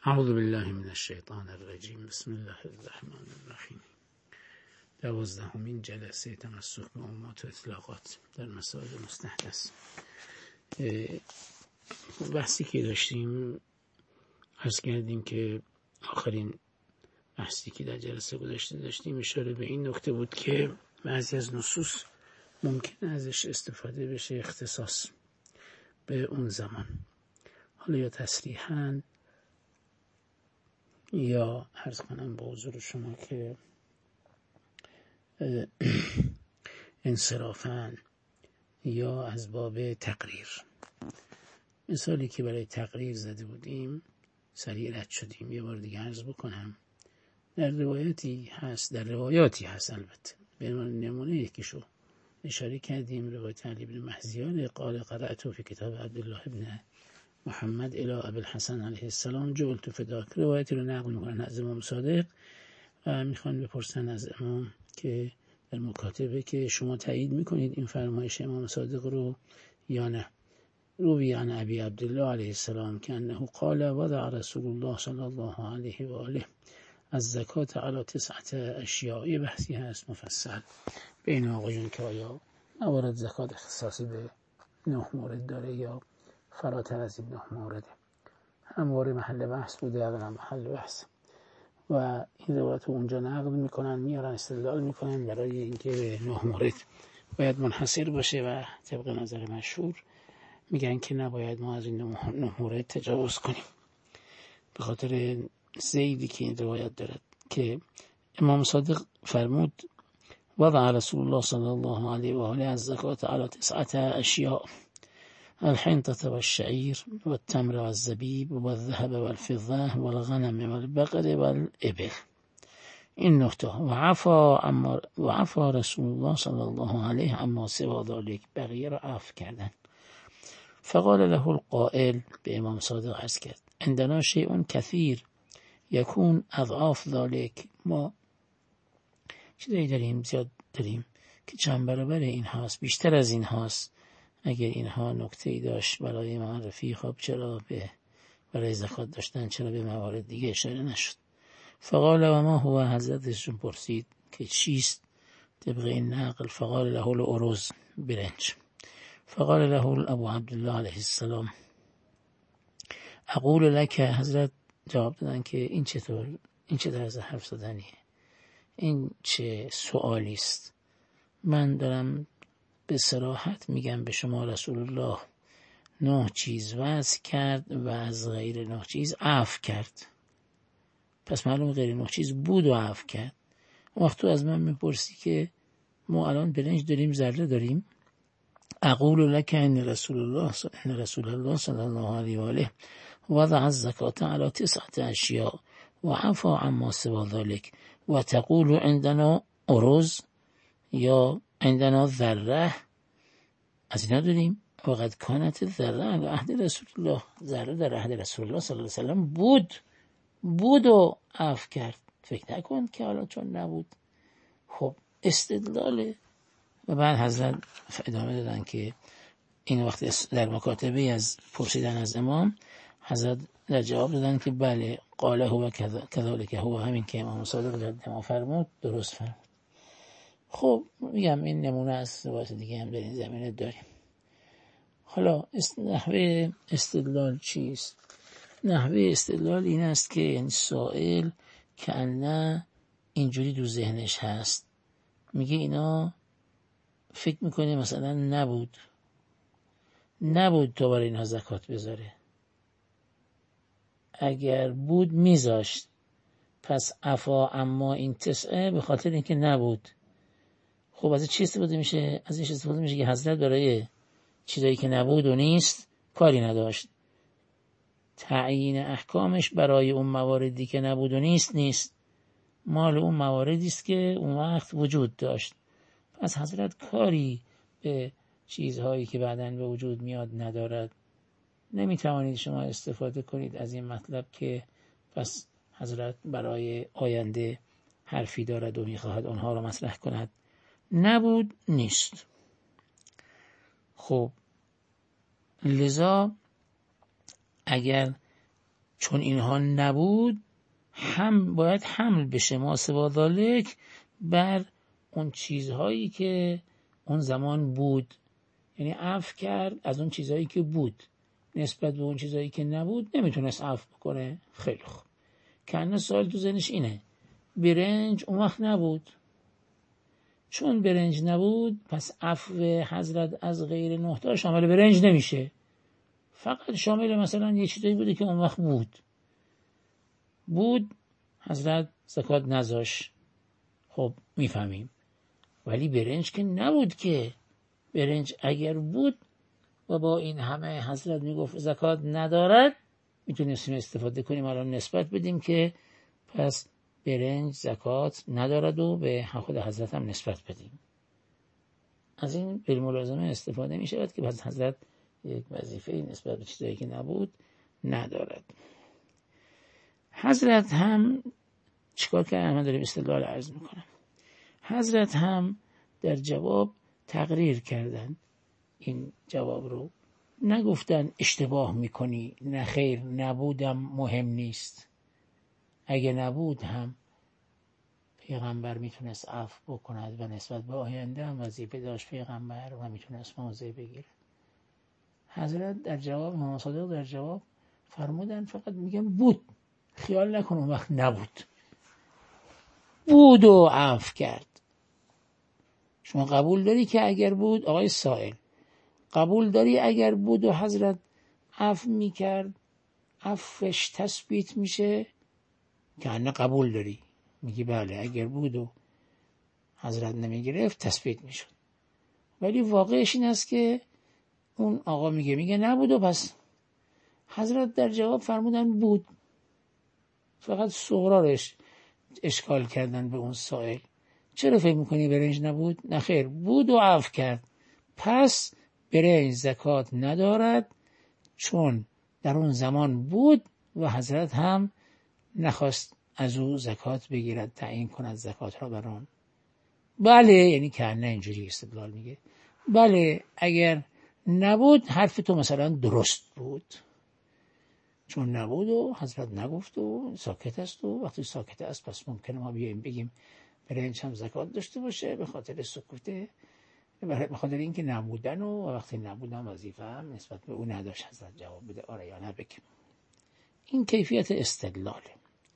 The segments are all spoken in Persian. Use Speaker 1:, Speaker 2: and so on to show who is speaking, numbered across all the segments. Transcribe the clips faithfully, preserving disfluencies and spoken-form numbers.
Speaker 1: اعوذ بالله من الشیطان الرجیم. بسم الله الرحمن الرحیم. دوازدهمین جلسه تمسک به عمومات و اطلاقات در مسائل مستحدث. بحثی که داشتیم عرض کردیم که آخرین بحثی که در جلسه گذشته داشتیم اشاره به این نکته بود که بعضی از نصوص ممکن ازش استفاده بشه اختصاص به اون زمان، حالا یا تصریحاً یا عرض کنم به حضور شما که انصرافاً یا از باب تقریر. مثالی که برای تقریر زده بودیم سریع رد شدیم، یه بار دیگه عرض بکنم. در روایتی هست در روایاتی هست البته به عنوان نمونه یکیشو اشاره کردیم، روایت علی بن مهزیان قال قرأت فی کتاب عبدالله بن محمد الی ابی الحسن علیه السلام جعلت فداک. روایتی رو نقل میکنن از امام صادق و میخوان بپرسن از امام که در مکاتبه که شما تایید میکنید این فرمایش امام صادق رو یا نه. روی عن ابی عبدالله علیه السلام که انه قال وضع رسول الله صلی الله علیه و آله از زکات علی تسعت اشیاء. بحثی هست مفصل بین آقایون که آیا موارد زکات اختصاصی به نه مورد داره یا فراتر از این نه مورده. همواره محل بحث بوده، اغلب محل بحث و این روایت رو اونجا نقل میکنن، میارن استدلال میکنن برای اینکه به نه مورد باید منحصر باشه و طبق نظر مشهور میگن که نباید ما از این نه مورد تجاوز کنیم، به خاطر زیدی که این روایت دارد که امام صادق فرمود وضع رسول الله صلی الله علیه و آله از زکات علی تسعت اشیاء الحنطة والشعير والتمر والزبيب والذهب والفضة والغنم والبقر والإبل. این نکته و عفا اما و عفا رسول الله صلی الله علیه اما سوا ذلك، بقیه را عفو کردن. فقال له القائل، به امام صادق عرض کرد عندنا شیء کثیر یکون اضعاف ذلك، ما چیزایی داریم زیاد داریم که چند برابر این هاست، بیشتر از این هاست. اگر اینها نکته‌ای داشت برای معرفی خب چرا به برای زکات داشتن چرا به موارد دیگه اشاره نشد؟ فقال و ما هو، حضرتشون پرسید که چیست طبق این نقل؟ فقال له الارز، برنج. فقال له ابو عبدالله علیه السلام اقول لك، حضرت جواب دادن که این چطور، این چه طرز حرف زدنیه، این چه سوالی است؟ من دارم به صراحت میگم به شما رسول الله نه چیز وضع کرد و از غیر نه چیز عفو کرد، پس معلوم غیر نه چیز بود و عفو کرد. وقت تو از من میپرسی که ما الان برنج داریم ذره داریم، اقول لك ان رسول الله ان رسول الله صلی الله علیه و آله وضع الزکات علی تسعت اشیاء و عفا عما سوا ذلك و تقول عندنا ارز یا عندنا ذره، از اینا داریم. وقد کانت ذره علی عهد رسول الله، ذره در عهد رسول الله صلی الله علیه و سلم بود بود و عفو کرد، فکر نکن که حالا چون نبود. خب استدلاله. و بعد حضرت ادامه دادن که این وقت در مکاتبه از پرسیدن از امام حضرت در جواب دادن که بله قاله هو کذالک هو، همین که امام صادق ما فرمود درست فرمود. خب میگم این نمونه از روایت دیگه هم در این زمینه داریم. حالا نحوه استدلال چیست؟ نحوه استدلال این است که این سائل که نه اینجوری دو ذهنش هست، میگه اینا فکر میکنه مثلا نبود نبود تو برای اینها زکات بذاره، اگر بود میذاشت، پس عفا اما این تسعه به خاطر اینکه نبود. خب از چی استفاده میشه؟ از این استفاده میشه که حضرت برای چیزایی که نبود و نیست کاری نداشت، تعیین احکامش برای اون مواردی که نبود و نیست نیست، مال اون مواردی است که اون وقت وجود داشت. پس حضرت کاری به چیزهایی که بعداً به وجود میاد ندارد. نمیتوانید شما استفاده کنید از این مطلب که پس حضرت برای آینده حرفی دارد و میخواهد آنها را مطرح کند. نبود نیست. خب لذا اگر چون اینها نبود هم باید حمل بشه ما سوا ذالک بر اون چیزهایی که اون زمان بود، یعنی عفو کرد از اون چیزهایی که بود نسبت به اون چیزهایی که نبود نمیتونست عفو بکنه. خیلی خوب، کنه سوال تو ذهنش اینه برنج اون وقت نبود، چون برنج نبود پس عفو حضرت از غیر نه تا شامل برنج نمیشه، فقط شامل مثلا یه چیزایی بوده که اون وقت بود بود حضرت زکات نذاش. خب میفهمیم، ولی برنج که نبود که. برنج اگر بود و با این همه حضرت میگفت زکات ندارد میتونستیم استفاده کنیم الان نسبت بدیم که پس برنج زکات ندارد و به خود حضرت هم نسبت بدیم. از این بالملازمه استفاده می شود که پس حضرت یک وظیفه نسبت به چیزایی که نبود ندارد. حضرت هم چیکار کردن؟ من داریم استدلال عرض میکنم. حضرت هم در جواب تقریر کردن این جواب رو، نگفتن اشتباه میکنی، نه خیر نبودم مهم نیست، اگه نبود هم پیغمبر میتونست عفو بکند و نسبت به آینده هم وظیفه داشت پیغمبر و میتونست موضع بگیره. حضرت در جواب، امام صادق در جواب فرمودن فقط میگم بود، خیال نکن اون وقت نبود، بود و عفو کرد. شما قبول داری که اگر بود، آقای سائل قبول داری اگر بود و حضرت عفو میکرد عفوش تثبیت میشه؟ که نه قبول داری، میگی بله اگر بود و حضرت نمیگرفت تثبیت میشد. ولی واقعش این است که اون آقا میگه میگه نبود و پس حضرت در جواب فرمودن بود، فقط سغرارش اشکال کردن به اون سائل. چرا فکر میکنی برنج نبود؟ نه خیر بود و عفو کرد، پس برنج زکات ندارد چون در اون زمان بود و حضرت هم نخواست از او زکات بگیرد، تعیین کند زکات را بر آن. بله، یعنی که نه اینجوری استدلال میگه بله اگر نبود حرف تو مثلا درست بود، چون نبود و حضرت نگفت و ساکت است و وقتی ساکت است پس ممکنه ما بیاییم بگیم برنج هم زکات داشته باشه به خاطر سکوته، به خاطر اینکه نبودن و وقتی نبودن وظیفه هم نسبت به اون نداشت حضرت جواب بده آره یا نه بگیم. این کیفیت استدلاله،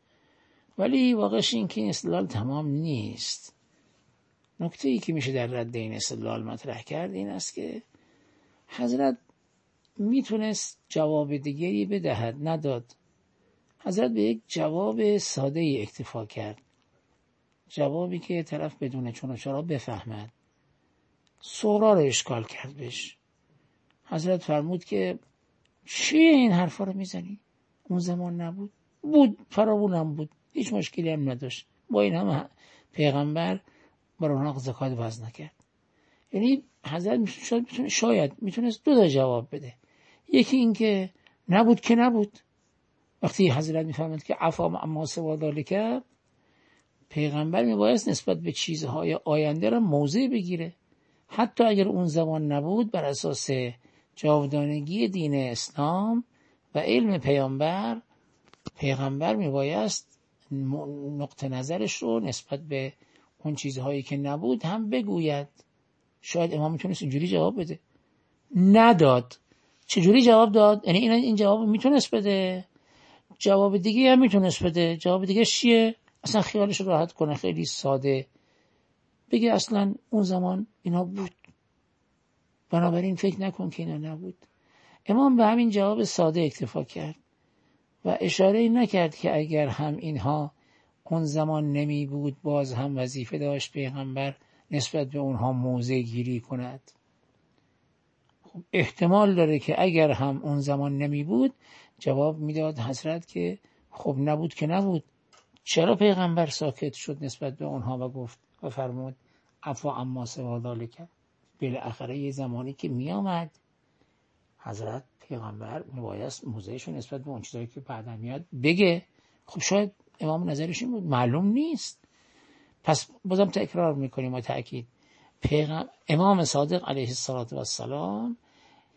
Speaker 1: ولی واقعش این که این استدلال تمام نیست. نکته ای که میشه در رد این استدلال مطرح کرد این است که حضرت میتونست جواب دیگری بدهد، نداد. حضرت به یک جواب ساده ای اکتفا کرد، جوابی که طرف بدون چون و چرا بفهمد. سغرا رو اشکال کرد بهش. حضرت فرمود که چیه این حرفا رو میزنی؟ اون زمان نبود؟ بود، فراوونم بود، هیچ مشکلی هم نداشت، با این هم پیغمبر برای اونها زکات وضع نکرد. یعنی حضرت شاید میتونه شاید میتونست دو تا جواب بده. یکی این که نبود که نبود، وقتی حضرت میفهمد که عفا اما سوا ذالک، پیغمبر میبایست نسبت به چیزهای آینده را موضع بگیره، حتی اگر اون زمان نبود بر اساس جاودانگی دین اسلام و علم پیامبر، پیغمبر میبایست نقطه نظرش رو نسبت به اون چیزهایی که نبود هم بگوید. شاید امام میتونست اینجوری جواب بده، نداد. چجوری جواب داد؟ یعنی این این جواب میتونست بده، جواب دیگه هم میتونست بده. جواب دیگه چیه؟ اصلا خیالش رو راحت کنه، خیلی ساده بگه اصلا اون زمان اینا بود، بنابراین فکر نکن که اینا نبود. امام به همین جواب ساده اکتفا کرد و اشاره نکرد که اگر هم اینها اون زمان نمی بود باز هم وظیفه داشت پیغمبر نسبت به اونها موضع گیری کند. خب احتمال داره که اگر هم اون زمان نمی بود جواب میداد حضرت که خب نبود که نبود، چرا پیغمبر ساکت شد نسبت به اونها و گفت و فرمود عفا اما سوا ذالک؟ بالاخره یه زمانی که می آمد حضرت پیغمبر میبایست موضعشون نسبت به اون چیزایی که بعدا میاد بگه. خب شاید امام نظرش این بود، معلوم نیست. پس بازم تکرار میکنیم و تأکید، پیغمبر امام صادق علیه السلام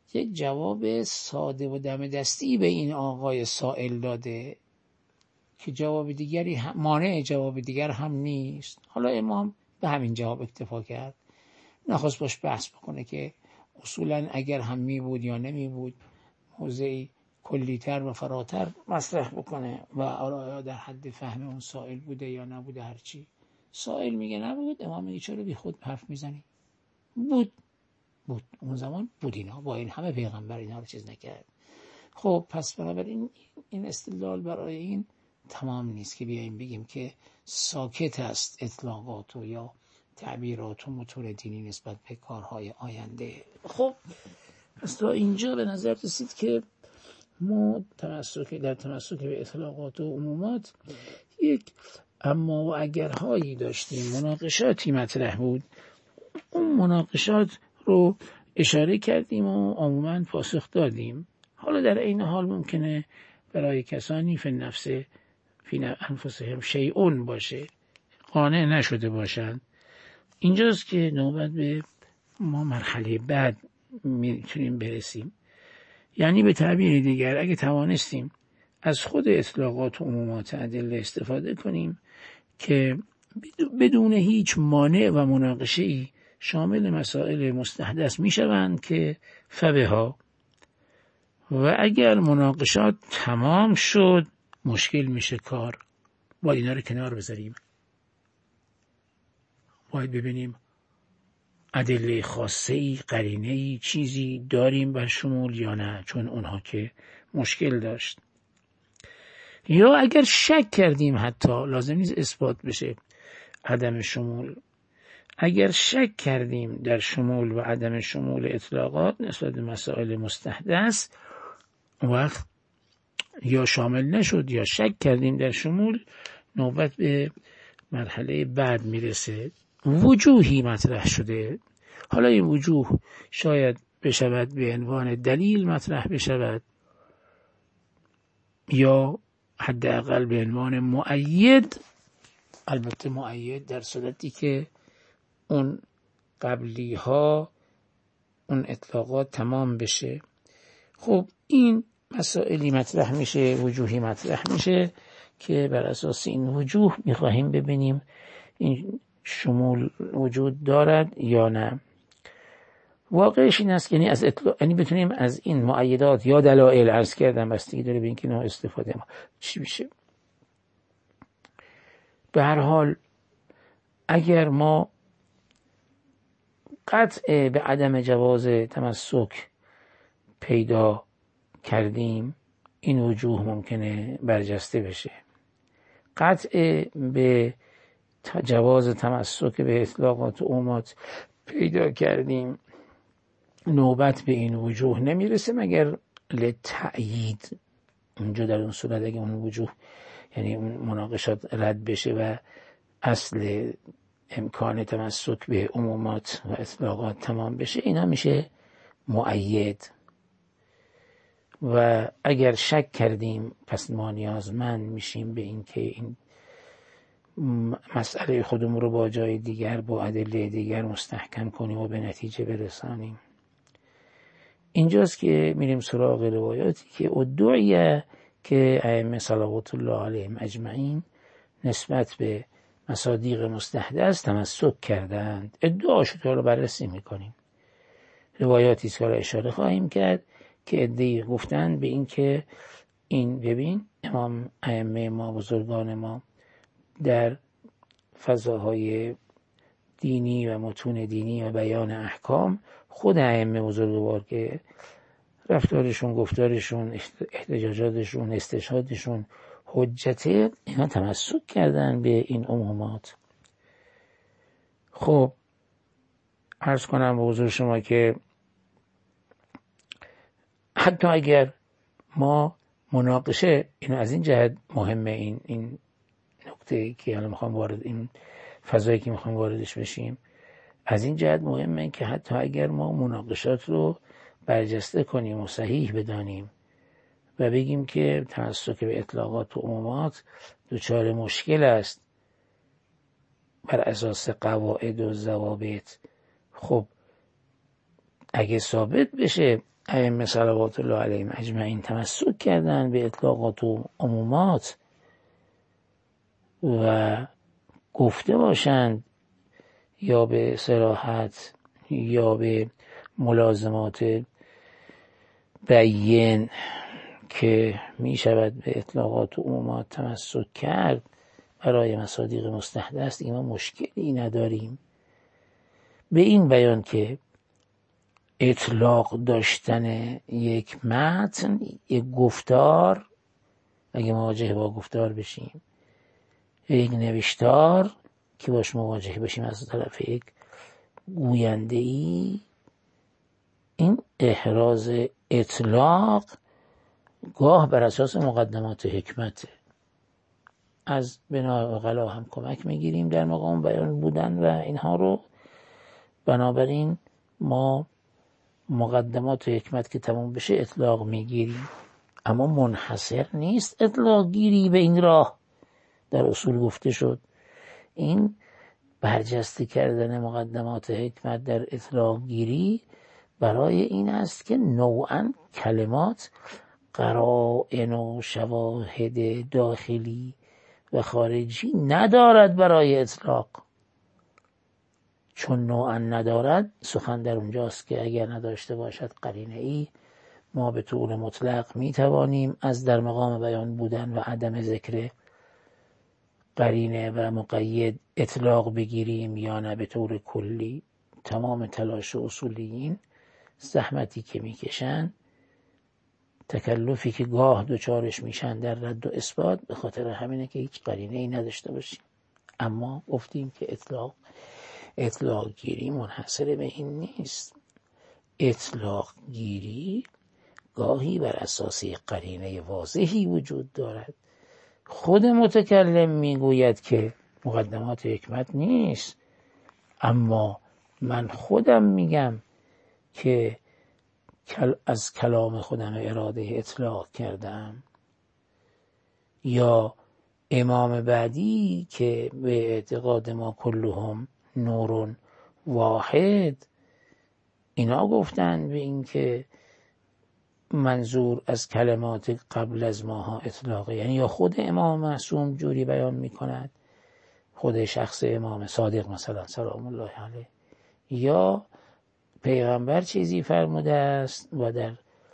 Speaker 1: یک جواب ساده و دم دستی به این آقای سائل داده که جواب دیگری هم مانع جواب دیگر هم نیست. حالا امام به همین جواب اکتفا کرد، نخواست باش بحث بکنه که اصولا اگر هم می بود یا نمی بود، موضعی کلیتر و فراتر مطرح بکنه و آیا در حد فهم اون سائل بوده یا نبوده. هرچی سائل میگه نبود، امام میگه چرا بی خود حرف میزنی؟ بود بود اون زمان بود، اینا با این همه پیغمبر اینا رو چیز نکرد. خب پس بنابراین این استدلال برای این تمام نیست که بیاییم بگیم که ساکت است اطلاقات و یا تعبیرات و متون دینی نسبت به کارهای آینده. خب پس تا اینجا به نظر رسید که ما تمسک در تمسک به اطلاقات و عمومات یک اما و اگرهایی داشتیم، مناقشاتی مطرح بود. اون مناقشات رو اشاره کردیم و عموماً پاسخ دادیم. حالا در این حال ممکنه برای کسانی فی نفس فی انفسهم شیئون باشه، قانع نشده باشند. اینجاست که نوبت به ما مرحله بعد میتونیم برسیم. یعنی به تعبیر دیگر اگه توانستیم از خود اطلاقات و عمومات ادله استفاده کنیم که بدون هیچ مانع و مناقشه‌ای شامل مسائل مستحدث میشوند که فبها، و اگر مناقشات تمام شد مشکل میشه کار. باید اینا رو کنار بذاریم، باید ببینیم ادله خاصه‌ای، قرینه‌ای، چیزی داریم بر شمول یا نه، چون اونها که مشکل داشت. یا اگر شک کردیم، حتی لازم نیست اثبات بشه عدم شمول، اگر شک کردیم در شمول و عدم شمول اطلاقات نسبت به مسائل مستحدث، وقت یا شامل نشد یا شک کردیم در شمول، نوبت به مرحله بعد میرسه. وجوهی مطرح شده. حالا این وجوه شاید بشود به عنوان دلیل مطرح بشود یا حداقل به عنوان مؤید. البته مؤید در صورتی که اون قبلی ها، اون اطلاقات تمام بشه. خب این مسائلی مطرح میشه، وجوهی مطرح میشه که بر اساس این وجوه میخواهیم ببینیم این شمول وجود دارد یا نه. واقعش این است که یعنی از اطلاق، یعنی بتونیم از این مؤیدات یا دلایل، عرض کردم بستگی داره به اینکه نوع استفاده ما چی میشه. به هر حال اگر ما قطع به عدم جواز تمسک پیدا کردیم، این وجوه ممکنه برجسته بشه. قطع به جواز تمسک به اطلاقات و عمومات پیدا کردیم، نوبت به این وجوه نمیرسه مگر لتأیید. اونجا در اون صورت اگه اون وجوه یعنی اون مناقشات رد بشه و اصل امکان تمسک به عمومات و اطلاقات تمام بشه، اینا میشه مؤید. و اگر شک کردیم پس ما نیازمند میشیم به این که این مسئله خودمون رو با جای دیگر، با ادله دیگر مستحکم کنیم و به نتیجه برسانیم. اینجاست که میریم سراغ روایاتی که ادعیه که ائمه صلوات الله علیهم اجمعین نسبت به مصادیق مستحدث تمسک کردند. ادعاشو رو بررسی میکنیم. روایاتی که اشاره خواهیم کرد که عده‌ای گفتند به این که این ببین امام ائمه ما، بزرگان ما در فضاهای دینی و متون دینی و بیان احکام، خود ائمه بزرگوار که رفتارشون، گفتارشون، احتجاجاتشون، استشهادشون حجته، اینا تمسک کردن به این عمومات. خب عرض کنم به حضور شما که حتی اگر ما مناقشه، این از این جهت مهمه، این این نکته که الان میخوام وارد این فضایی که میخوام واردش بشیم، از این جهت مهمه که حتی اگر ما مناقشات رو برجسته کنیم و صحیح بدانیم و بگیم که تمسک به اطلاقات و عمومات دچار مشکل است بر اساس قواعد و ضوابط، خب اگه ثابت بشه ائمه صلوات الله علیهم اجمعین تمسک کردن به اطلاقات و عمومات و گفته باشند یا به صراحت یا به ملازمات بیین که می شود به اطلاقات و عمومات تمسک کرد برای مصادیق مستحدث، این ما مشکلی نداریم. به این بیان که اطلاق داشتن یک متن، یک گفتار، اگه مواجه با گفتار بشیم، یک نوشتار که باش مواجه بشیم از طرف یک گوینده ای، این احراز اطلاق گاه بر اساس مقدمات حکمته. از بنا اغلا هم کمک میگیریم در مقام بیان بودن و اینها رو. بنابراین ما مقدمات حکمت که تمام بشه اطلاق میگیریم، اما منحصر نیست اطلاق گیری به این راه. در اصول گفته شد این برجسته کردن مقدمات حکمت در اطلاق گیری برای این است که نوعاً کلمات قرائن و شواهد داخلی و خارجی ندارد برای اطلاق. چون نوعاً ندارد، سخن در اونجاست که اگر نداشته باشد قرینه ای، ما به طور مطلق می توانیم از در مقام بیان بودن و عدم ذکر قرینه و مقید اطلاق بگیریم یا نه به طور کلی. تمام تلاش اصولیین، زحمتی که میکشن، تکلفی که گاه دوچارش میشن در رد و اثبات، به خاطر همینه که هیچ قرینه ای نداشته باشیم. اما گفتیم که اطلاق اطلاق گیری منحصر به این نیست. اطلاق گیری گاهی بر اساس قرینه واضحی وجود دارد. خود متکلم میگوید که مقدمات حکمت نیست، اما من خودم میگم که از کلام خودم اراده اطلاق کردم، یا امام بعدی که به اعتقاد ما کلهم نور واحد، اینا گفتن به این که منظور از کلمات قبل از ماها اطلاقه، یعنی یا خود امام معصوم جوری بیان میکند، خود شخص امام صادق مثلا سلام الله علیه، یا پیغمبر چیزی فرموده است و در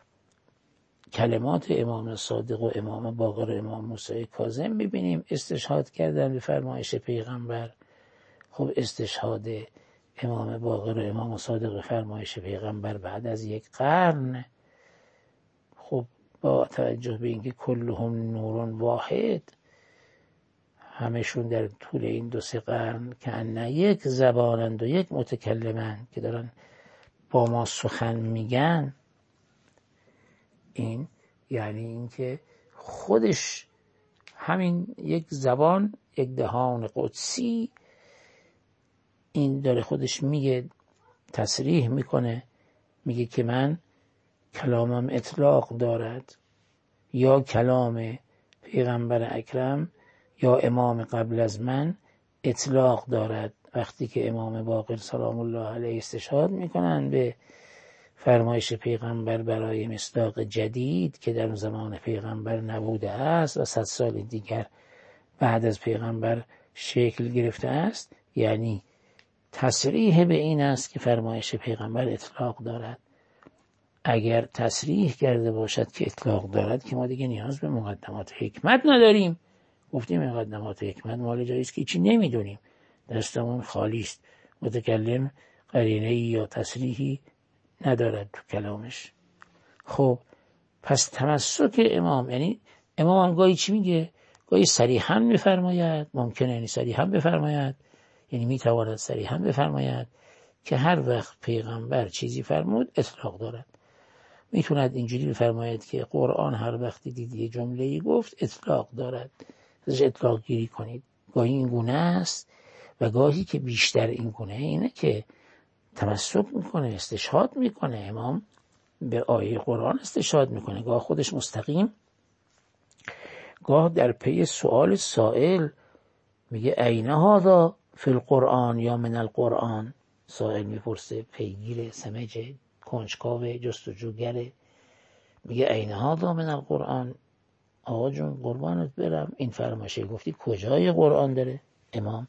Speaker 1: کلمات امام صادق و امام باقر و امام موسی کاظم میبینیم استشهاد کردن به فرمایش پیغمبر. خب استشهاد امام باقر و امام صادق به فرمایش پیغمبر بعد از یک قرن، خب با توجه به اینکه کلهم نور واحد، همشون در طول این دو سه قرن که نه یک زبانند و یک متکلمند که دارن با ما سخن میگن، این یعنی اینکه خودش همین یک زبان، یک دهان قدسی، این داره خودش میگه، تصریح میکنه، میگه که من کلامم اطلاق دارد، یا کلام پیغمبر اکرم یا امام قبل از من اطلاق دارد. وقتی که امام باقر سلام الله علیه استشهاد میکنن به فرمایش پیغمبر برای مصداق جدید که در زمان پیغمبر نبوده است و صد سال دیگر بعد از پیغمبر شکل گرفته است، یعنی تصریح به این است که فرمایش پیغمبر اطلاق دارد. اگر تصریح کرده باشد که اطلاق دارد که ما دیگه نیاز به مقدمات حکمت نداریم. گفتیم مقدمات حکمت مال جایی است که چی نمیدونیم، دستمون خالی است، متکلم قرینه‌ای یا تصریحی ندارد تو کلامش. خب پس تمسک امام، یعنی امام هم گاهی چی میگه؟ گاهی صریحاً میفرماید، ممکنه یعنی صریحاً بفرماید، یعنی میتواند صریحاً بفرماید که هر وقت پیغمبر چیزی فرمود اطلاق دارد. میتوند اینجوری بفرماید که قرآن هر وقتی دید یه جمله‌ای گفت اطلاق دارد، ازش اطلاق گیری کنید. گاهی این گونه است و گاهی که بیشتر این گونه اینه که تمسک میکنه، استشهاد میکنه. امام به آیه قرآن استشهاد میکنه، گاه خودش مستقیم، گاه در پی سؤال سائل میگه این هذا فی القرآن یا من القرآن. سائل میپرسه، پیگیر سمج کنجکاو جستجوگره، میگه عین هذا من القرآن. آقا جون قربانت برم، این فرمایشه گفتی کجای قرآن داره؟ امام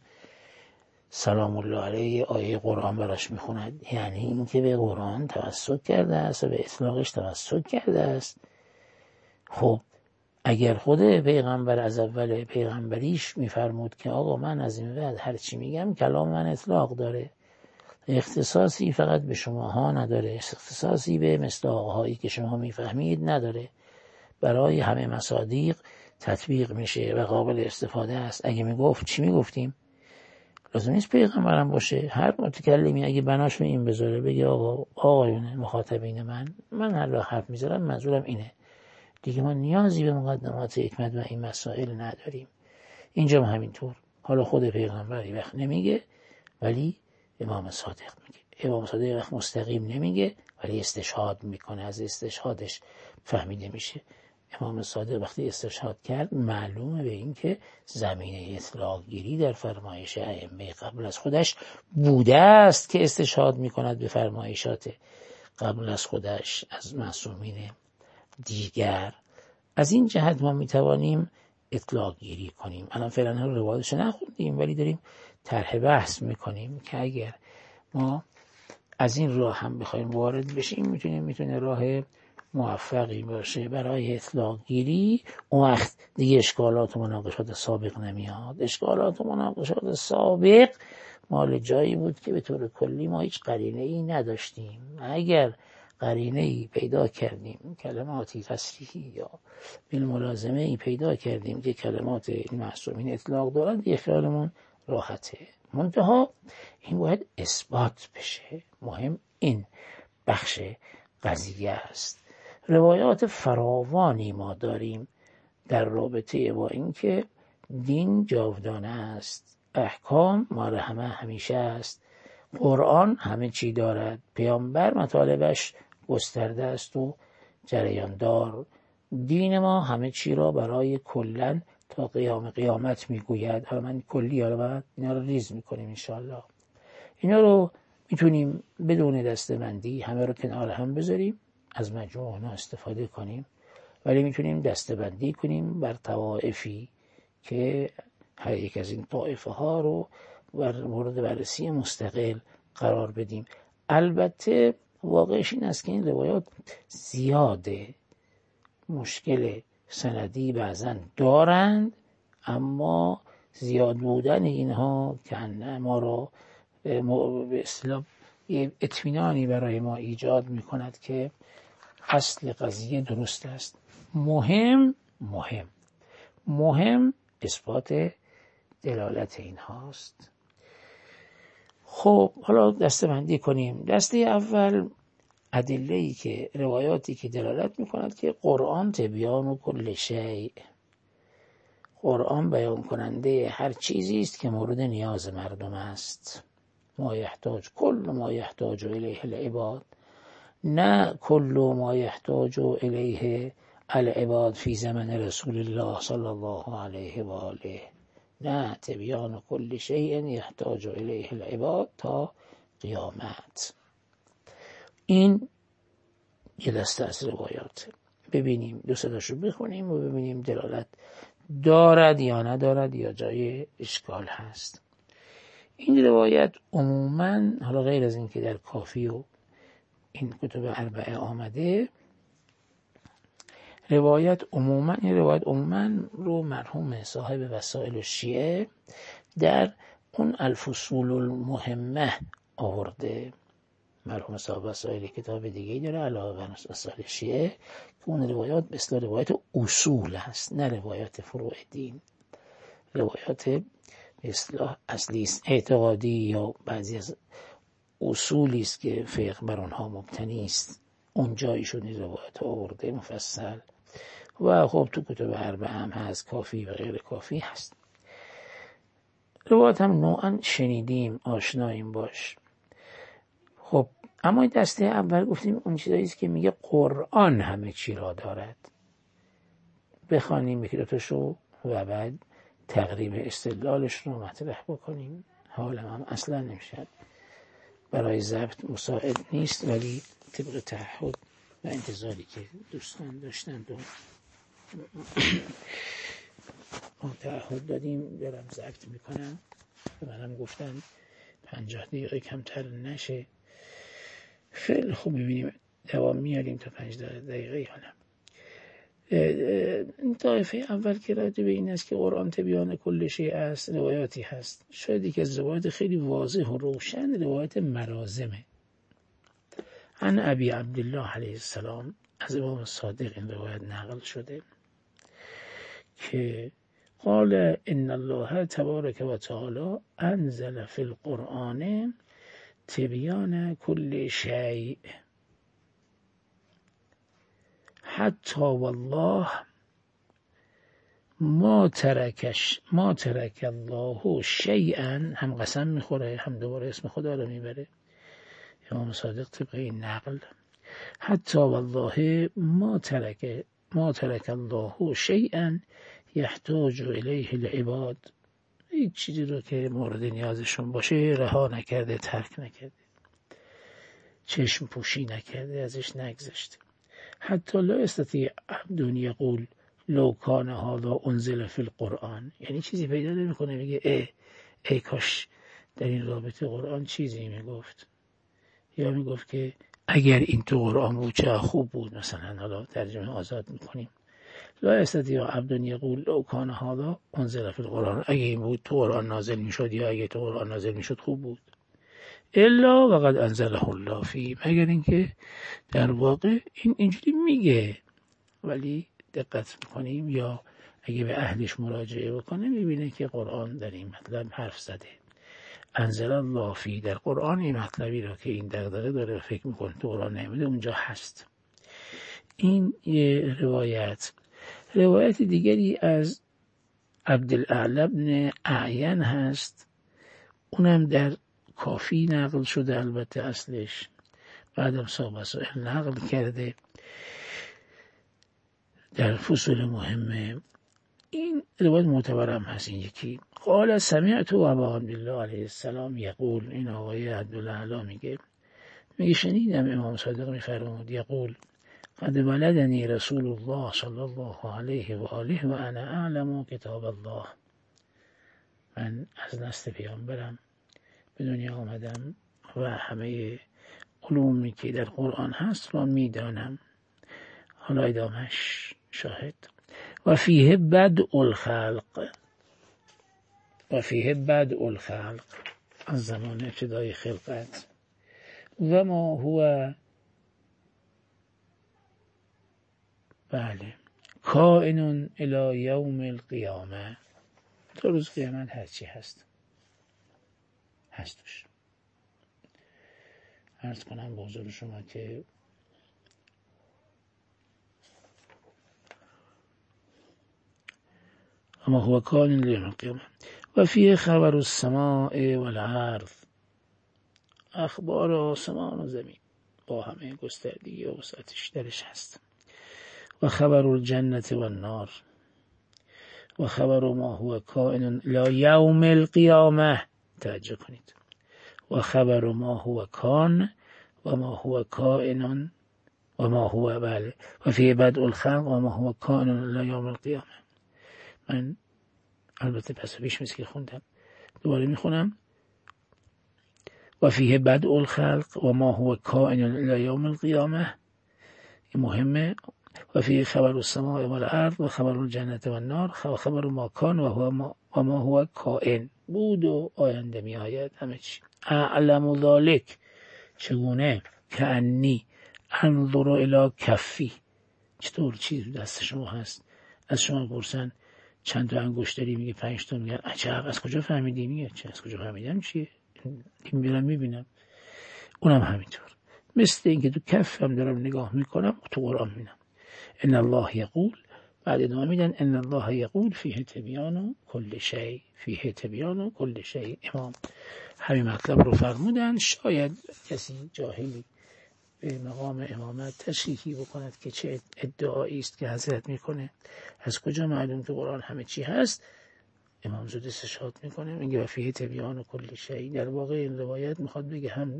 Speaker 1: سلام الله علیه آیه قرآن براش میخوند، یعنی این که به قرآن توسل کرده است و به اطلاقش توسل کرده است. خب اگر خود پیغمبر از اول پیغمبریش میفرمود که آقا من از این بعد هر چی میگم کلام من اطلاق داره، اختصاصی فقط به شماها نداره، اختصاصی به مصداقهایی که شما میفهمید نداره، برای همه مصادیق تطبیق میشه و قابل استفاده است. اگه میگفت چی میگفتیم؟ لازم نیست پیغمبرم باشه، هر متکلمی اگه بناش به این بذاره بگه آقا آقایون مخاطبین من من هر وقت حرف میذارم منظورم اینه، دیگه ما نیازی به مقدمات حکمت و این مسائل نداریم. اینجا هم همینطور. حالا خود پیغمبری وقت نمیگه ولی امام صادق میگه، امام صادق وقت مستقیم نمیگه ولی استشهاد میکنه، از استشهادش فهمیده میشه. امام صادق وقتی استشهاد کرد معلومه به این که زمینه اطلاق گیری در فرمایش ائمه قبل از خودش بوده است که استشهاد میکند به فرمایشات قبل از خودش از معصومین دیگر. از این جهت ما میتوانیم اطلاق گیری کنیم. الان فعلا رو روایتش نخوندیم ولی داریم طرح بحث میکنیم که اگر ما از این راه هم بخوایم وارد بشیم میتونیم میتونه راه موفقی باشه برای اطلاق گیری. اون وقت دیگه اشکالات و مناقشات سابق نمیاد. اشکالات و مناقشات سابق مال جایی بود که به طور کلی ما هیچ قرینه ای نداشتیم. اگر قرینه ای پیدا کردیم، کلماتی تصریحی یا بالملازمه ای پیدا کردیم که کلمات این معصومین اطلاق دارند، دیگه خیالمون راحته. منتها این باید اثبات بشه. مهم این بخش قضیه است. روایات فراوانی ما داریم در رابطه با اینکه دین جاودانه است، احکام مال همه همیشه است، قرآن همه چی دارد، پیامبر مطالبش گسترده است و جریان دار، دین ما همه چی را برای کلن تا قیام قیامت میگوید. حالا من کلی حالا بعد اینا رو ریز میکنیم انشاءالله. اینا رو میتونیم بدون دسته‌بندی همه رو کنار هم بذاریم، از مجموع اونا استفاده کنیم، ولی میتونیم دسته‌بندی کنیم بر طوائفی که هر یک از این طائفه ها رو بر مورد بررسی مستقل قرار بدیم. البته واقعش این است که این روایات زیاده، مشکل سندی بعضن دارند، اما زیاد بودن اینها که ما را به اصطلاح اطمینانی برای ما ایجاد میکند که اصل قضیه درست است. مهم مهم مهم اثبات دلالت این هاست. خب حالا دسته بندی کنیم. دسته اول ادله‌ای که روایاتی که دلالت میکند که قرآن تبیان و کل شیء، قرآن بیان کننده هر چیزی است که مورد نیاز مردم است. ما یحتاج کل ما یحتاج الیه العباد، نه کل ما یحتاج الیه العباد فی زمن رسول الله صلی الله علیه و آله، نه تبیان کل شیء یحتاج الیه العباد تا قیامت. این یه دسته از روایات. ببینیم دو صداشو بخونیم و ببینیم دلالت دارد یا ندارد یا جای اشکال هست. این روایت عموماً، حالا غیر از این که در کافی و این کتب اربعه آمده، روایت عموماً این روایت عموماً رو مرحوم صاحب وسائل الشیعه در اون الفصول المهمه آورده. مرحوم صاحب وسائل کتاب دیگه‌ای داره علاوه بر وسائل شیعه که اون روایات به اصطلاح روایت اصول هست، نه روایات فروع دین. روایات به اصطلاح اصلی است، اعتقادی یا بعضی از اصولی است که فقه بر آنها مبتنی است. اونجایی شد این روایت آورده مفصل و خب تو کتب اربعه هم هست، کافی و غیر کافی هست. روایت هم نوعا شنیدیم، آشناییم باش. خب اما این دسته اول گفتیم اون چیزایی است که میگه قرآن همه چی را دارد. بخوانیم یکی دوتاشو و بعد تقریب استدلالش رو مطرح بکنیم. حالا هم اصلا نمیشد، برای ضبط مساعد نیست، ولی طبق تعهد و انتظاری که دوستان داشتند و ما تعهد دادیم دارم ضبط میکنم و منم گفتم پنجاه دقیقه کمتر نشه. خیلی خوب میبینیم دوام میاریم تا پنج دقیقه یا نه. این طایفه اول که راجع به این است که قرآن تبیان کل شیء است، روایاتی هست، شاید یک از روایات خیلی واضح و روشن روایت مرازمه. عن ابی عبدالله علیه السلام، از امام صادق این روایت نقل شده که قال ان الله تبارک و تعالی انزل فی القرآن تبیان کل شیء حتی والله ما ترکش ما ترک الله شیئا، هم قسم میخوره هم دوباره اسم خدا رو میبره امام صادق طبق این نقل، حتی والله ما ترک ما ترک الله شیئا یحتاج الیه العباد، هیچ چیزی رو که مورد نیازشون باشه رها نکرده، ترک نکرده، چشم پوشی نکرده، ازش نگذشته. حتی لا استطیع عبد یقول لو کان هذا انزل فی القرآن، یعنی چیزی پیدا نمیکنه میگه ای ای کاش در این رابطه قرآن چیزی میگفت، یا میگفت که اگر این تو قرآن بود چه خوب بود، مثلا حالا ترجمه آزاد میکنیم لا استطیع عبد یقول لو کان هذا انزل فی القرآن، اگه این بود تو قرآن نازل میشد یا اگه تو قرآن نازل میشد خوب بود، الا وقد انزله الله فی، مگر اینکه در واقع این اینجوری میگه، ولی دقت میکنیم یا اگه به اهلش مراجعه بکنه میبینه که قرآن در این مطلب حرف زده. انزل الله فی، در قرآن این مطلبی رو که این دغدغه داره فکر میکنه تو قرآن نمیده اونجا هست. این یه روایت. روایت دیگری از عبدالاعلی بن اعین هست، اونم در کافی نقل شده، البته اصلش بعدم صاحب مسائل نقل کرده در فصول مهمه. این روایت معتبرم هست. این یکی قال سمعت و ابا عبدالله علیه السلام یقول، این آقای عبدالاعلی میگه میگه شنیدم امام صادق میفرمود یقول قد ولدنی رسول الله صلی الله علیه و آله و انا اعلم کتاب الله، من از نسل پیامبرم به دنیا آمدم و همه علومی که در قرآن هست را میدانم. حالا ادامش شاهد و فیه بدء الخلق، و فیه بدء الخلق، از زمان ابتدای خلقت، و ما هو بله کائن الی یوم القیامه، تا روز قیامت هرچی هست هستش. عرض کنم به حضور شما که اما هو کائن الی یوم القیامه و فیه خبر السماء والارض، اخبار آسمان و زمین با همه گستردگی و وسعتش درش هست. و خبر الجنة و النار و خبر ما هو کائن الی یوم القیامه، توجه کنید، و خبر ما هو کان و ما هو کائن و ما هو بله و فی بدء الخلق و ما هو کائن الی یوم القیامه. من البته پس پیش مثل که خوندم، دوباره میخونم و فیه بدء الخلق و ما هو کائن الی یوم القیامه، این مهمه. و فیه خبر السماء و الارض و خبر الجنة و النار و خبر ما کان و هو ما و ما هو کائن، بود و آینده می آید همه چی. اعلم ذلک، چگونه؟ کانی انظر الی کفی، چطور چیز دست شما هست؟ از شما پرسن چند تا انگشت داری؟ میگه پنج تا. میگن عجب از کجا فهمیدی؟ میگه چه از کجا فهمیدم چیه؟ این میرم میبینم. اونم همینطور، مثل اینکه تو کفم دارم نگاه میکنم تو قرآن میبینم. ان الله یقول، بعد ادامه میدن ان الله یقول فیه تبیان کل شیء، فیه تبیان کل شیء. امام همین مطلب رو فرمودن. شاید کسی جاهلی به مقام امامت تشریحی بکند که چه ادعایی است که حضرت میکنه، از کجا معلوم تو قرآن همه چی هست؟ امام زود استشهاد میکنه میگه و فیه تبیان کل شیء. در واقع این روایت میخواد بگه هم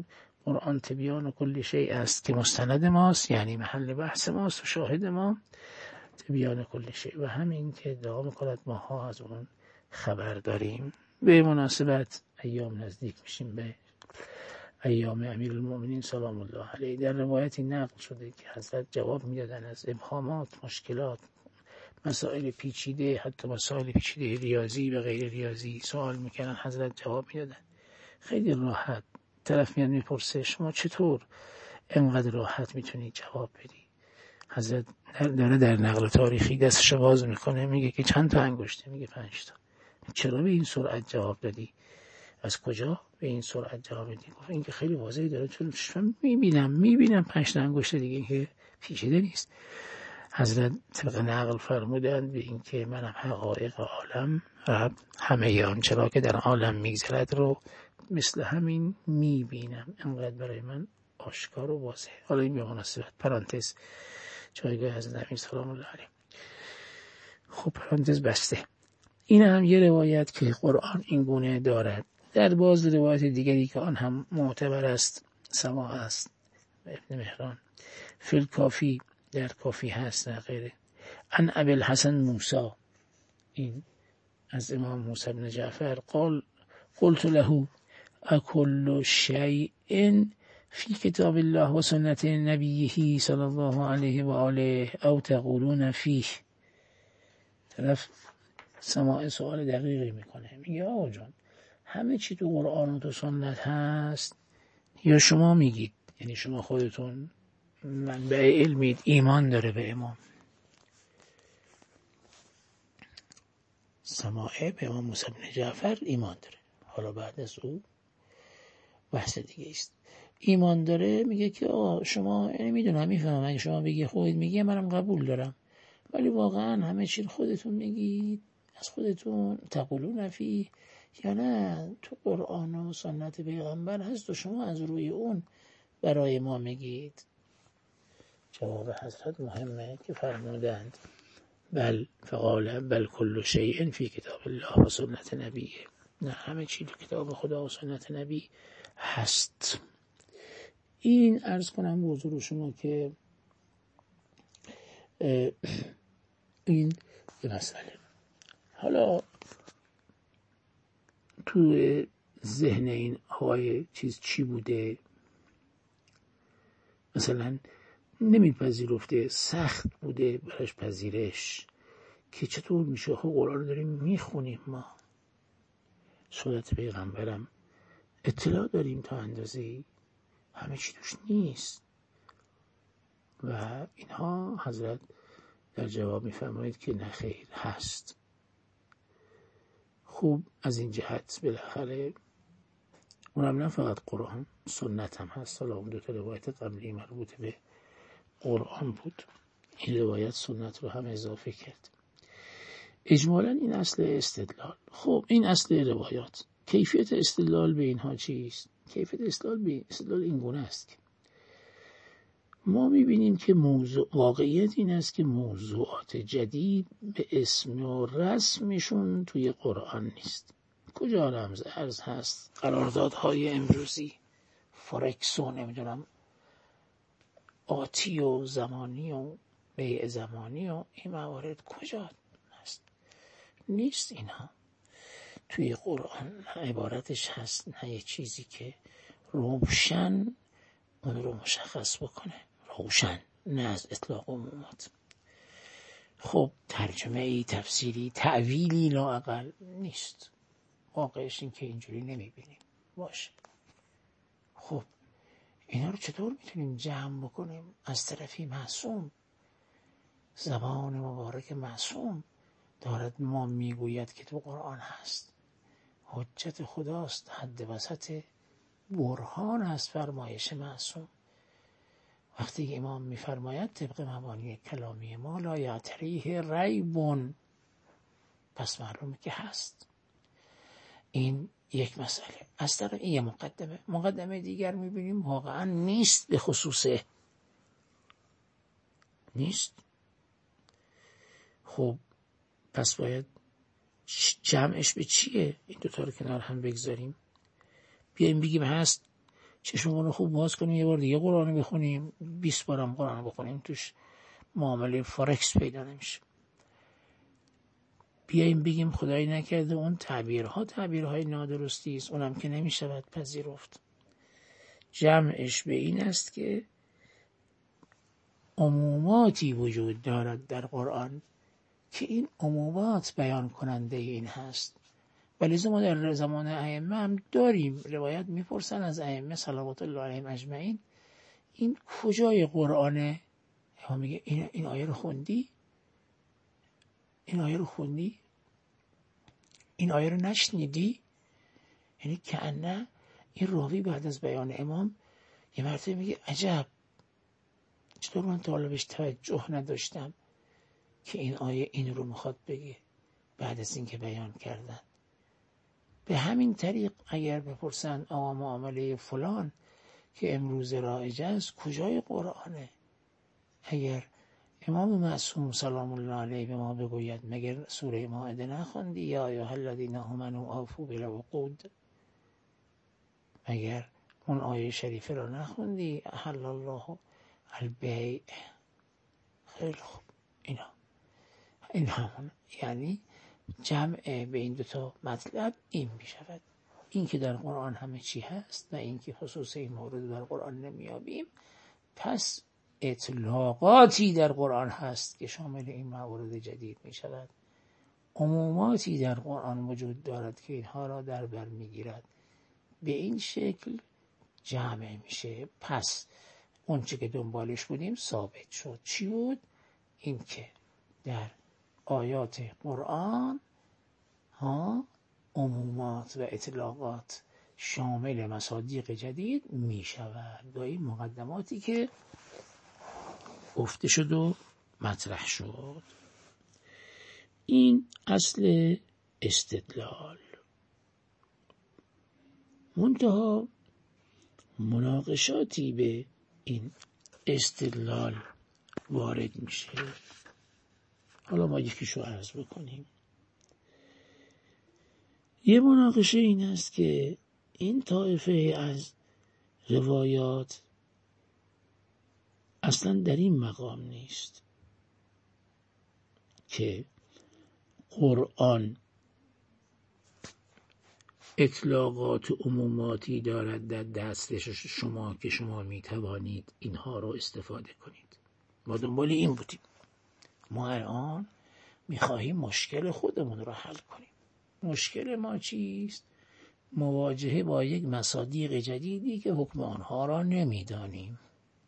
Speaker 1: قرآن تبیان کل شیء است که مستند ماست، یعنی محل بحث ماست و شاهد ما، تبیان کل شیء، و همین که ادعا میکند ماها از اون خبر داریم. به مناسبت ایام نزدیک میشیم به ایام امیرالمؤمنین سلام الله علیه. در روایتی نقل شده که حضرت جواب میدادن از ابهامات، مشکلات، مسائل پیچیده، حتی مسائل پیچیده ریاضی و غیر ریاضی سوال میکنن، حضرت جواب میدادن خیلی راحت. طرف میاد میپرسه شما چطور انقدر راحت میتونید جواب بدی؟ حضرت داره در نقل تاریخی دستش باز میکنه، میگه که چند تا انگشته؟ میگه پنج تا. چرا به این سرعت جواب دادی؟ از کجا به این سرعت جواب دادی؟ گفت این که خیلی واضحه داره، چون میبینم میبینم پنج تا انگشته دیگه، این که پیچیده نیست. حضرت طبق نقل فرمودند به این که منم حقایق عالم و همه آنچه را که در عالم میگذرد رو مثل همین میبینم، انقدر برای من آشکار و واضحه. حالا این به مناسبت پرانتز جایگاه حضرت امیر سلام الله علیه. خب پرانتز بسته. این هم یه روایت که قرآن این گونه دارد. در باز روایت دیگری که آن هم معتبر است سماع است، ابن مهران فی الکافی، در کافی هست نه غیره، عن ابی الحسن موسی، این از امام موسی بن جعفر، قال قلت له اکل شیء فی کتاب الله و سنت نبیه صلی الله علیه و آله او تقولون فیه. طرف سماع سوال دقیقی میکنه، میگه آقا جان همه چی تو قرآن و تو سنت هست یا شما میگید؟ یعنی شما خودتون منبع علمید، ایمان داره به امام. سماع به امام موسی بن جعفر ایمان داره. حالا بعد از او بحث دیگه است. ایمان داره میگه که آقا شما، یعنی میدونم میفهمم اگه شما بگی خودت میگی منم قبول دارم، ولی واقعا همه چی خودتون میگید، از خودتون تقولون فی، یا نه تو قرآن و سنت پیغمبر هست و شما از روی اون برای ما میگید؟ جواب حضرت مهمه که فرمودند بل فقال بل کل شیء فی کتاب الله و سنت نبیه. نه همه چی تو کتاب خدا و سنت نبی هست. این عرض کنم به حضور شما که این یه مسئله. حالا تو ذهن این آقای چیز چی بوده؟ مثلا نمیپذیرفته، سخت بوده براش پذیرش که چطور میشه خب قرآن رو داریم میخونیم، ما سنت پیغمبرم اطلاع داریم تا اندازه‌ای، همه چی توش نیست و اینها. حضرت در جواب میفرمایید که نه خیر هست. خوب از این جهت بالاخره اونم نه فقط قرآن، سنت هم هست. حالا اون دو تا روایت قبلی مربوط به قرآن بود، این روایت سنت رو هم اضافه کرد. اجمالاً این اصل استدلال. خب این اصل روایات. کیفیت استدلال به اینها چیست؟ کیفیت استدلال به استدلال این گونه است که ما میبینیم که موضوع واقعیت این است که موضوعات جدید به اسم و رسمشون توی قرآن نیست. کجا رمز ارز هست؟ قراردادهای امروزی، فورکس و نمیدونم آتی و زمانی و بیع زمانی و این موارد کجا هست؟ نیست. اینها توی قرآن عبارتش هست، نه یه چیزی که روشن اون رو مشخص بکنه، روشن، نه از اطلاق عمومات. خب ترجمه ای، تفسیری، تعویلی لااقل نیست. واقعش این که اینجوری نمیبینیم باشه. خب اینا رو چطور میتونیم جمع بکنیم؟ از طرفی معصوم، زبان مبارک معصوم دارد ما میگوید که تو قرآن هست، حجت خداست، حد وسط برهان است فرمایش معصوم. وقتی امام میفرماید طبق مبانی کلامی ما لا یعتریه ریبون، پس معلومه که هست. این یک مسئله. از طرف این مقدمه. مقدمه دیگر میبینیم واقعا نیست، به خصوصه نیست. خب پس باید جمعش به چیه؟ این دوتا رو کنار هم بگذاریم، بیاییم بگیم هست، چشممون رو خوب باز کنیم یه بار دیگه قرآن بخونیم، بیست بارم قرآن بخونیم، توش معامله فارکس پیدا نمیشه. بیاییم بگیم خدایی نکرده اون تعبیرها تعبیرهای نادرستی است، اونم که نمیشود پذیرفت. جمعش به این است که عموماتی وجود دارد در قرآن که این عمومات بیان کننده این هست. ولی ما در زمان ائمه هم داریم روایت میپرسن از ائمه صلوات الله علیهم اجمعین این کجای قرآنه؟ امام میگه این این آیه رو خوندی؟ این آیه رو خوندی؟ این آیه رو نشنیدی؟ یعنی کأنه این راوی بعد از بیان امام یه مرتبه میگه عجب، چطور من تا حالا بهش توجه نداشتم که این آیه این رو میخواد بگه بعد از این که بیان کردن. به همین طریق اگر بپرسن آقا معامله فلان که امروز رایج است کجای قرآنه، اگر امام معصوم سلام الله علیه به ما بگوید مگر سوره مائده نخوندی یا ایها الذین آمنوا اوفوا بالعقود، مگر اون آیه شریفه را نخوندی احل الله البیع؟ خیلی خوب، اینا این همون، یعنی جمع به این دوتا مطلب این می شود، این که در قرآن همه چی هست و این که خصوص این مورد در قرآن نمیابیم، پس اطلاقاتی در قرآن هست که شامل این موارد جدید می شود، عموماتی در قرآن وجود دارد که اینها را در بر می گیرد، به این شکل جمع میشه. پس اون چه که دنبالش بودیم ثابت شد. چی بود؟ این که در آیات قرآن ها عمومات و اطلاقات شامل مصادیق جدید می شود. با این مقدماتی که گفته شد و مطرح شد، این اصل استدلال. منتها مناقشاتی به این استدلال وارد میشه. حالا ما یکیشو عرض بکنیم. یه مناقشه این است که این طایفه از روایات اصلا در این مقام نیست که قرآن اطلاقات و عموماتی دارد در دستش شما که شما می توانید اینها رو استفاده کنید. ما دنبال این بودیم. ما الان می خواهیم مشکل خودمون رو حل کنیم. مشکل ما چیست؟ مواجهه با یک مصادیق جدیدی که حکم آنها را نمی دانیم.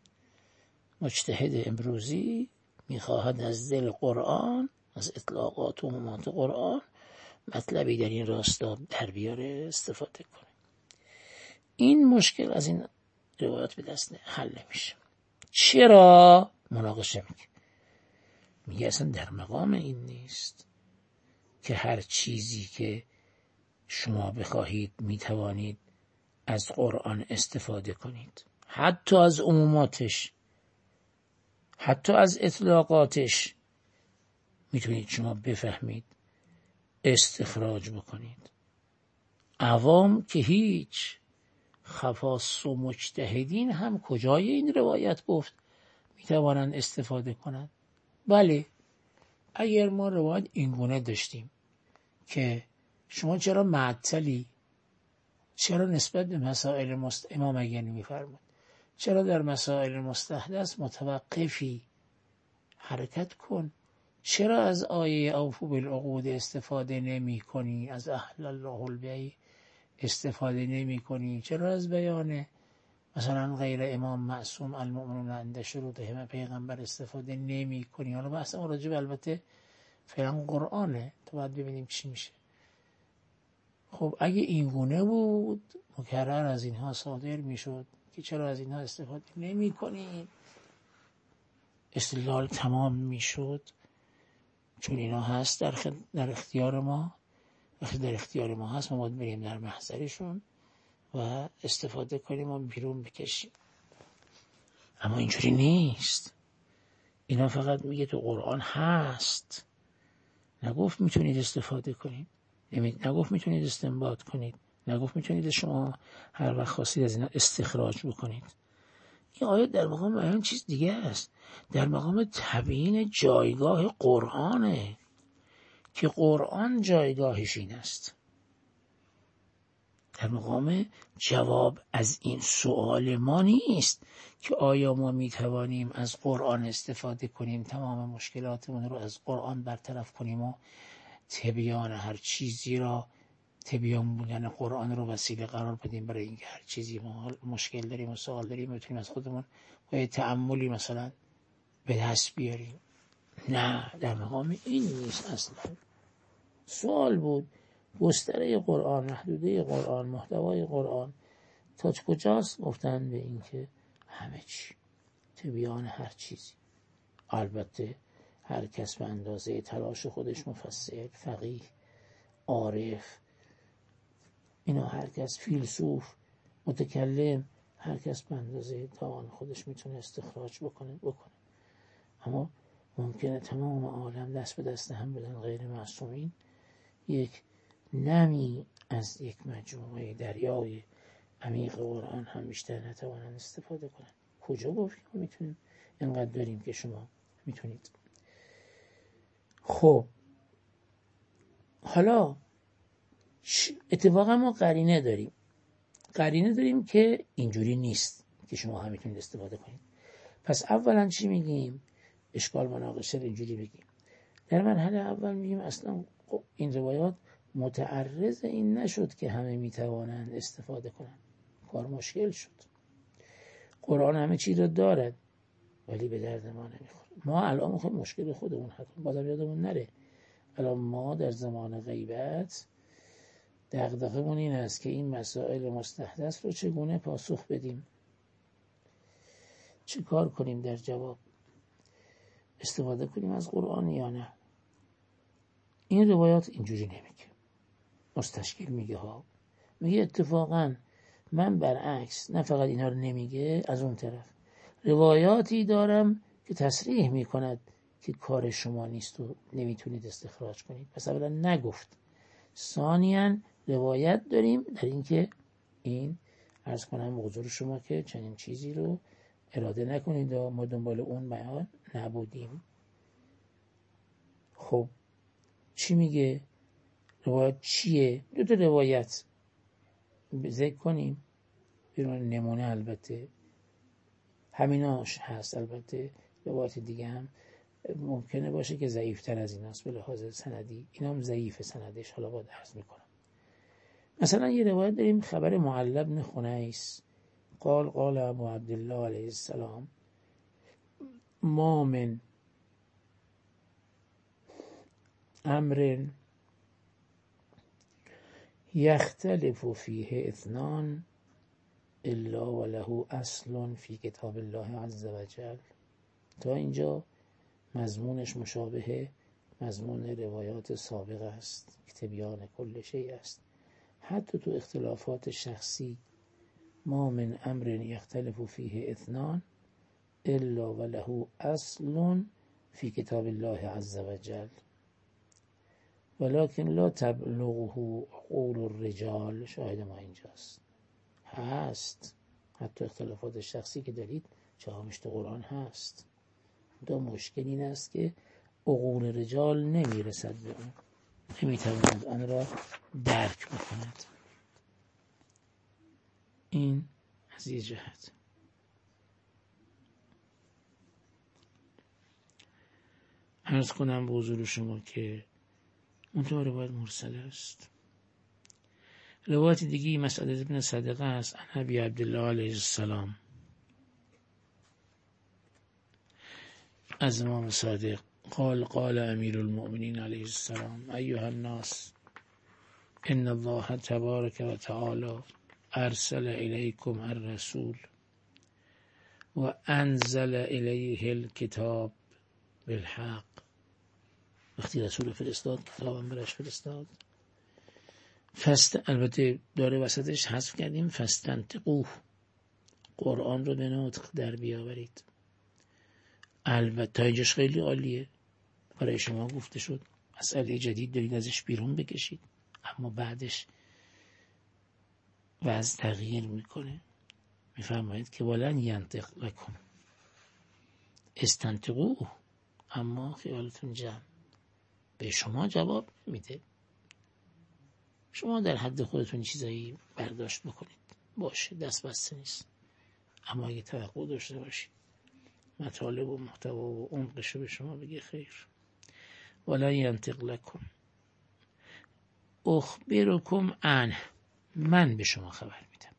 Speaker 1: مجتهد امروزی می خواهد از دل قرآن، از اطلاقات و عمومات قرآن مطلبی در این راستا در بیاره، استفاده کنه. این مشکل از این روایات به دست حل نمیشه. چرا؟ مناقشه میگه میگه اصلا در مقام این نیست که هر چیزی که شما بخواهید میتوانید از قرآن استفاده کنید، حتی از عموماتش، حتی از اطلاقاتش میتونید شما بفهمید، استخراج بکنید. عوام که هیچ، خواص و مجتهدین هم کجای این روایت گفت میتوانند استفاده کنند؟ بله، اگر ما روایت اینگونه داشتیم که شما چرا معطلی، چرا نسبت به مسائل مست... امام اگر نمیفرمود چرا در مسائل مستحدث متوقفی، حرکت کن، چرا از آیه اوفوا بالعقود استفاده نمی کنی، از احل الله البیع استفاده نمی کنی، چرا از بیان مثلا غیر امام معصوم المؤمنون عند شروطهم پیغمبر استفاده نمی کنی؟ حالا بحث ما راجع به البته فعلا قرآنه، تو باید ببینیم چی میشه. خب اگه این گونه بود مکرر از اینها صادر میشد که چرا از اینها استفاده نمی کنی، استدلال تمام میشد، چون اینا هست در, خد... در اختیار ما، وقتی در اختیار ما هست ما باید بریم در محضرشون و استفاده کنیم و بیرون بکشیم. اما اینجوری نیست. اینا فقط میگه تو قرآن هست، نگفت میتونید استفاده کنید، نگفت میتونید استنباط کنید، نگفت میتونید شما هر وقت خواستید از اینا استخراج بکنید. این آیه در مقام بیان چیز دیگه است، در مقام تبیین جایگاه قرآنه که قرآن جایگاهش این است، در مقام جواب از این سؤال ما نیست که آیا ما میتوانیم از قرآن استفاده کنیم تمام مشکلاتمون رو از قرآن برطرف کنیم و تبیان هر چیزی را، تبیان بودن قرآن رو وسیله قرار بدیم برای اینکه هر چیزی ما مشکل داریم و سوال داریم بتونیم از خودمون با تأملی مثلا به دست بیاریم. نه، در مقام این نیست اصلا. سوال بود گستره قرآن، محدوده قرآن، محتوای قرآن تا کجاست؟ گفتن به این که همه چی، تبیان هر چیزی. البته هر کس به اندازه تلاش خودش، مفسر، فقیه، عارف، اینا هر کس، فیلسوف، متکلم، هر کس به اندازه توان خودش میتونه استخراج بکنه بکنه اما ممکنه تمام عالم دست به دست هم بدن غیر معصومین، یک نمی از یک مجموعه دریای عمیق قرآن هم بیشتر نتوانند استفاده کنند. کجا گفتیم میتونیم؟ اینقدر داریم که شما میتونید. خب حالا اتفاقا ما قرینه داریم قرینه داریم که اینجوری نیست که شما هم میتونید استفاده کنید. پس اولا چی میگیم؟ اشکال مناقشه اینجوری بگیم. در مرحله اول میگیم اصلا این روایات متعرض این نشد که همه میتوانند استفاده کنند. کار مشکل شد. قرآن همه چی رو دارد ولی به درد ما نمیخوره. ما الان خود مشکل خودمون هست. بازم یادمون نره الان ما در زمان غیبت دغدغه‌مون این است که این مسائل مستحدث رو چگونه پاسخ بدیم، چه کار کنیم در جواب، استفاده کنیم از قرآن یا نه. این روایات اینجوری نمیگه. مستشکل میگه ها میگه اتفاقا من برعکس، نه فقط اینا رو نمیگه، از اون طرف روایاتی دارم که تصریح میکند که کار شما نیست و نمیتونید استخراج کنید. پس اولا نگفت. ثانیاً روایت داریم در این که این عرض کنم حضور شما که چنین چیزی رو اراده نکنید و ما دنبال اون بیان نبودیم. خب چی میگه؟ روایت چیه؟ دو تا روایت ذکر کنیم بیرون نمونه. البته همیناش هست، البته روایت دیگه هم ممکنه باشه که ضعیفتر از این هست به لحاظ سندی، این هم ضعیف سندش، حالا باید عرض میکنم. مثلا یه روایت داریم خبر معل بن خنیس قال قال ابو عبدالله علیه السلام ما من امر یختلف فیه اثنان الا وله اصل فی کتاب الله عز وجل. تا اینجا مضمونش مشابه مضمون روایات سابق است که تبیان کل شیء است. حتی تو اختلافات شخصی ما من امر یختلف فیه اثنان الا وله اصل فی کتاب الله عز وجل ولكن لا تبلغه عقول الرجال. شاهد ما اینجاست. هست حتی اختلافات شخصی که دارید جامش تو قرآن هست. دو مشکل این است که عقول رجال نمیرسد به اون، نمیتواند آن را درک بکند. این از یه جهت. عرض کنم به حضور شما که منتها روایت مرسل است. روایت دیگه مسعود ابن صدقه است عن ابی عبدالله علیه السلام از امام صادق قال قال امیر المؤمنین علیه السلام ایها الناس ان الله تبارک و تعالی ارسل الیکم الرسول و انزل الیه الکتاب بالحق. وقتی رسول فرستاد کتابم برش فرستاد. فست البته داره وسطش حذف کردیم فاستنطقوه، قرآن رو به نطق در بیاورید. البته تا اینجاش خیلی عالیه، برای شما گفته شد مسئله جدید دارید ازش بیرون بکشید، اما بعدش و از تغییر میکنه. میفرمایید که ولن ینطق لکم استنطقو، اما خیالتون جمع، به شما جواب میده. شما در حد خودتون چیزایی برداشت بکنید، باشه، دست بسته نیست، اما اگه توقع داشته باشید مطالب و محتوا و عمقش به شما بگه خیر. ولا ینطق لکم اخبرکم عنه، من به شما خبر میدم.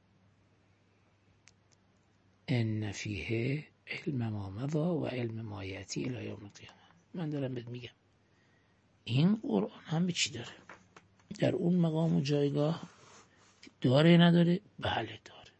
Speaker 1: ان فیه علم ما مضی و علم ما یأتی الی یوم القیامه. من دارم بهت میگم این قرآن هم به چی داره، در اون مقام و جایگاه داره نداره؟ بله داره.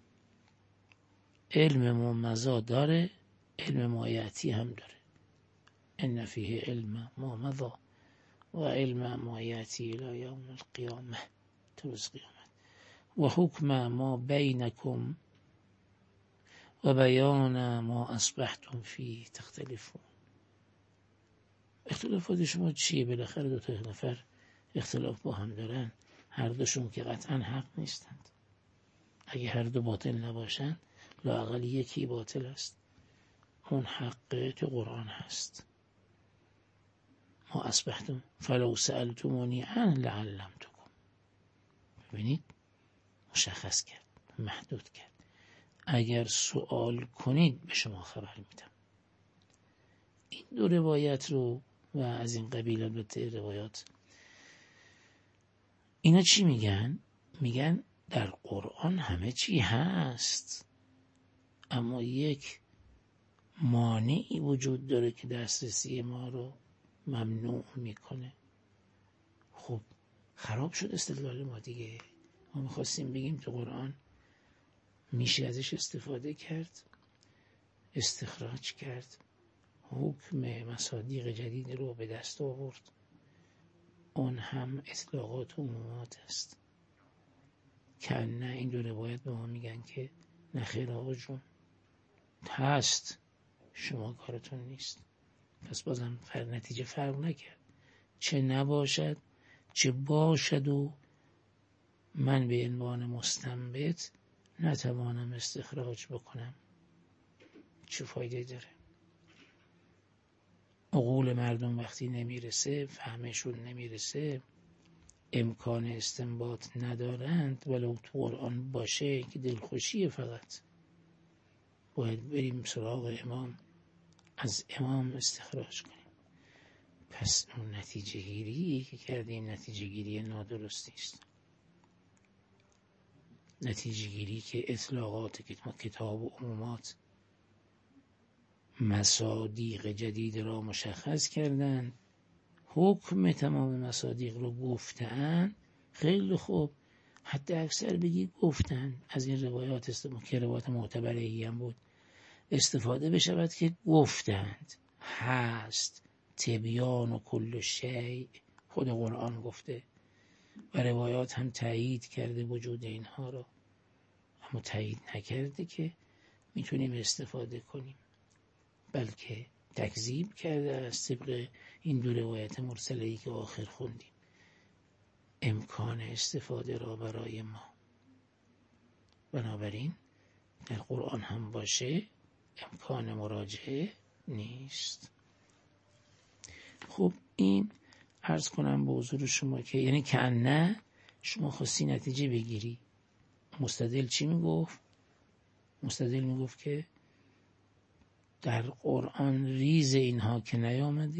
Speaker 1: علم ما مضی داره، علم ما یأتی هم داره. ان فیه علم ما مضی و علم ما یأتی الی یوم القیامه، تا روز قیامت. و حکم ما بینکم و بیان ما اصبحتم فیه تختلفون. اختلافات شما چیه؟ بالاخره دو تا نفر اختلاف با هم دارن، هر دوشون که قطعا حق نیستند. اگه هر دو باطل نباشن لااقل یکی باطل است، اون حق تو قرآن هست. ما اصبحتم فلو سألتمونی عنه لعلمتکم. ببینید مشخص کرد، محدود کرد، اگر سوال کنید به شما خبر میدم. این دو روایت رو و از این قبیل البته روایات، اینا چی میگن؟ میگن در قرآن همه چی هست، اما یک مانعی وجود داره که دسترسی ما رو ممنوع میکنه. خب خراب شد استدلال ما دیگه. ما میخواستیم بگیم تو قرآن میشه ازش استفاده کرد، استخراج کرد، حکم مصادیق جدید رو به دست آورد، اون هم اطلاقات و عمومات است. که نه، این دو روایت به ما میگن که نه خیر آقا جون، هست، شما کارتون نیست. پس بازم فر نتیجه فرق نکرد، چه نباشد چه باشد و من به عنوان مستنبط نتوانم استخراج بکنم، چه فایده داره؟ عقول مردم وقتی نمیرسه، فهمشون نمیرسه، امکان استنباط ندارند، ولو تو قرآن باشه که دلخوشیه، فقط باید بریم سراغ امام، از امام استخراج کنیم. پس اون نتیجه گیری که کردیم نتیجه گیری نادرستی است، نتیجه گیری که اطلاقات کتاب و عمومات مصادیق جدید را مشخص کردند، حکم تمام مصادیق رو گفتن. خیلی خوب، حتی اکثر بگی گفتن، از این روایات است که روایات معتبره‌ای هم بود استفاده بشود که گفتند هست، تبیان و کل شیء خود قرآن گفته و روایات هم تایید کرده وجود اینها را، اما تایید نکرده که میتونیم استفاده کنیم، بلکه تکذیب کرده از طبق این دو روایت مرسله‌ای که آخر خوندیم امکان استفاده را برای ما. بنابراین در قرآن هم باشه امکان مراجعه نیست. خب این عرض کنم به حضور شما که یعنی که نه شما خواستی نتیجه بگیری. مستدل چی میگفت؟ مستدل میگفت که در قرآن ریز اینها که نیامده،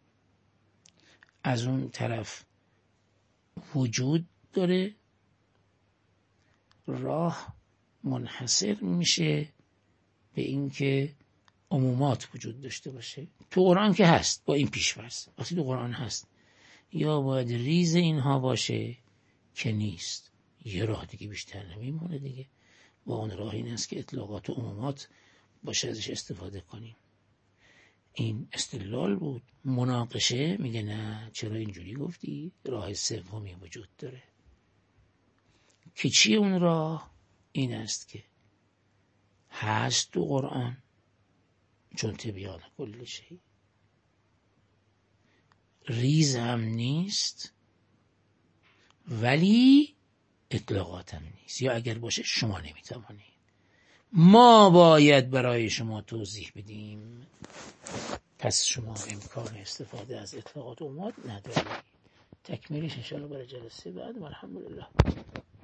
Speaker 1: از اون طرف وجود داره، راه منحصر میشه به این که عمومات وجود داشته باشه. تو قرآن که هست، با این پیش‌فرض وقتی تو قرآن هست یا باید ریز اینها باشه که نیست، یه راه دیگه بیشتر نمیمونه دیگه. با اون راه این است که اطلاقات و عمومات باشه ازش استفاده کنیم. این استدلال بود. مناقشه میگه نه، چرا اینجوری گفتی؟ راه سومی وجود داره که چی؟ اون راه این است که هست تو قرآن، چون تبیان کل شیء، ریز هم نیست، ولی اطلاقاتم نیست، یا اگر باشه شما نمیتوانید. ما باید برای شما توضیح بدیم، پس شما امکان استفاده از اطلاقات عمومات ندارید. تکمیلش انشاءالله برای جلسه بعد. الحمدلله.